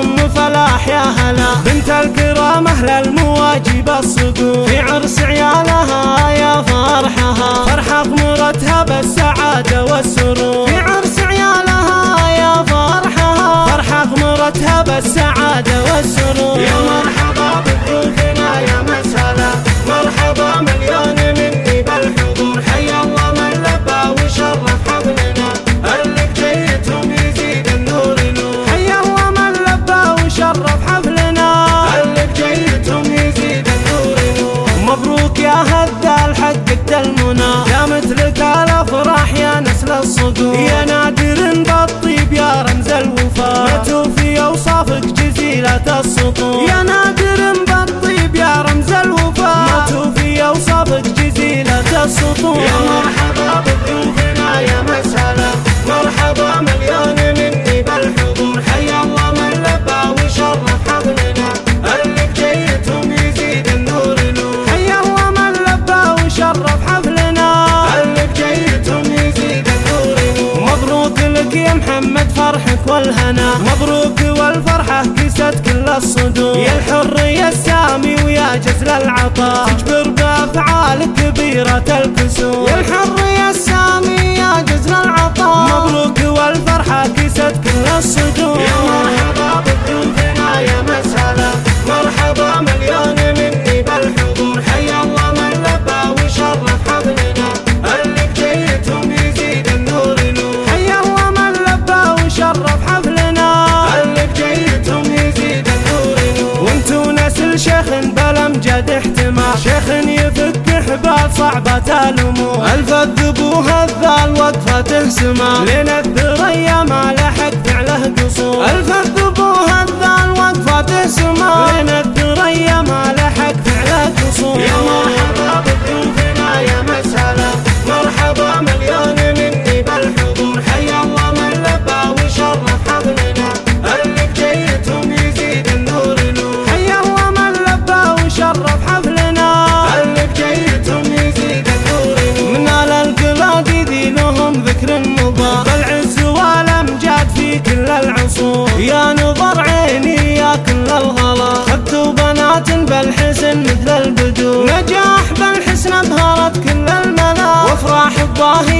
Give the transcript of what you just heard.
ام فلاح يا هلا بنت الكرامة للمواجب الصقور، في عرس عيالها يا فرحها، فرحة غمرتها بالسعادة والسرور، في عرس عيالها يا فرحها، فرحة غمرتها بالسعادة والسرور. يا مرحبا بضيوفنا يا مسهلا، مرحبا مليون مني بالحضور، حيا الله من لبى وشرف حفلنا، اللي بجيتهم يزيد النور نور، حيا الله من لبى وشرف حفلنا، اللي بجيتهم يزيد النور نور. مبروك يا هدال حققت المنى، يا مثلك الافراح يا نسل الصقور، يا نادر بالطيب يا رمز الوفاء، ما توفي اوصافك جزيلة السطور، يا نادر بالطيب يا رمز الوفاء، ما توفي اوصافك جزيلة السطور. يا مرحبا بضيوفنا يا مسهلا، مرحبا مليون مني بالحضور، حيا الله من لبى وشرف حفلنا، اللي بجيتهم يزيد النور نور، حيا الله من لبى وشرف حفلنا، اللي بجيتهم يزيد النور نور. مبروك لك يا محمد فرحك والهنا، مبروك والفرحة كست كل الصدور، يا الحرية السامي ويا جزل العطاء، تجبر بأفعالك كبيرة الكسور، يا الحرية السامي يا جزل العطاء، مبروك والفرحة كست كل الصدور. يا مرحبا بضيوفنا يا مسهلا، مرحبا مليون مني بالحضور، حيا الله من لبى وشرف حفلنا، اللي بجيتهم يزيد النور نور، حيا الله من لبى وشرف حفلنا، اللي بجيتهم يزيد النور نور. وانتو نسل شيخ بالامجد احتمال، شيخ يفك حبال صعبة الامور، الفذ ابوها الذال وقفته سما، لين الثريا ما لحق فعله قصور، الفذ ابوها الذال وقفته سما، لين الثريا ما لحق فعله قصور. يا مرحبا بضيوفنا يا مسهلا، مرحبا مليون مني بالحضور، حيا الله من لبى وشرف حفلنا، اللي بجيتهم يزيد النور نور، حيا الله من لبى وشرف حفلنا، اللي بجيتهم يزيد النور نور. من آل القلاديدي لهم ذكر مضاء، بالعز والامجاد في كل العصور، يا نظر عيني يا كل الغلا، خدتوا بنات بالحسن مثل البدور، نجاح بالحسن ابهرت كل الملا، وافراح الظاهر